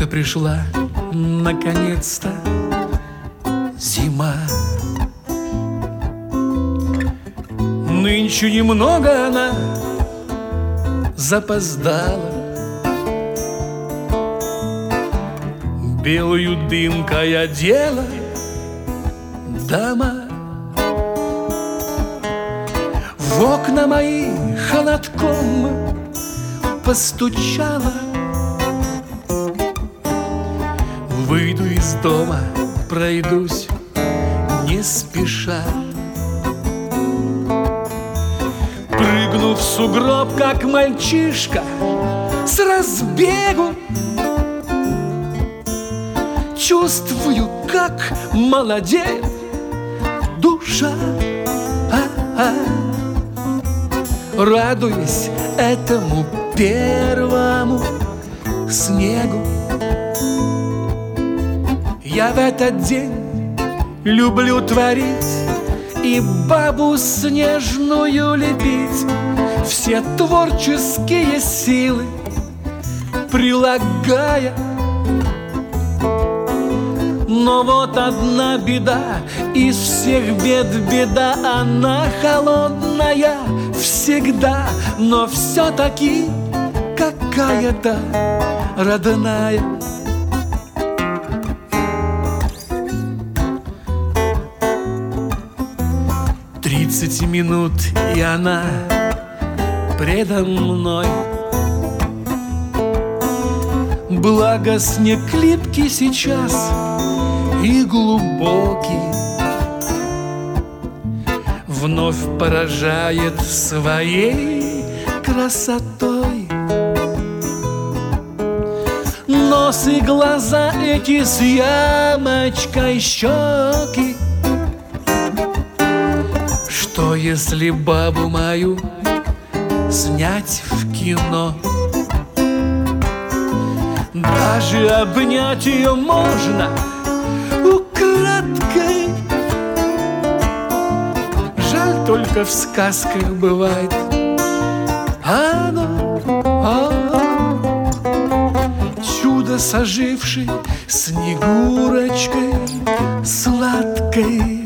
Вот и пришла, наконец-то, зима. Нынче немного она запоздала, белую дымкой одела дома. В окна мои холодком постучала. Выйду из дома, пройдусь не спеша, прыгну в сугроб, как мальчишка, с разбегу. Чувствую, как молодеет душа, радуясь этому первому снегу. Я в этот день люблю творить и бабу снежную лепить, все творческие силы прилагая. Но вот одна беда, из всех бед беда, она холодная всегда, но все-таки какая-то родная. 30 минут, и она предо мной. Благо снег липкий сейчас и глубокий, вновь поражает своей красотой. Нос и глаза эти с ямочкой щеки. Что если бабу мою снять в кино? Даже обнять ее можно украдкой. Жаль, только в сказках бывает оно, чудо с ожившей снегурочкой сладкой.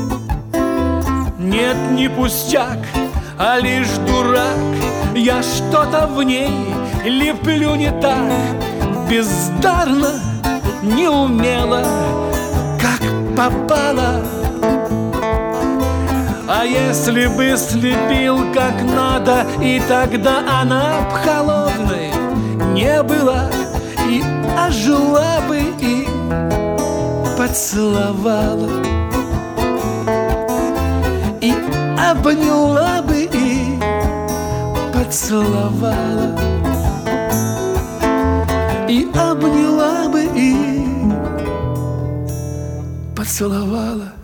Нет, не пустяк, а лишь дурак. Я что-то в ней леплю не так, бездарно, неумело, как попало. А если бы слепил как надо, и тогда она б холодной не была, и ожила бы, и поцеловала, и обняла бы, и поцеловала, и обняла бы, и поцеловала.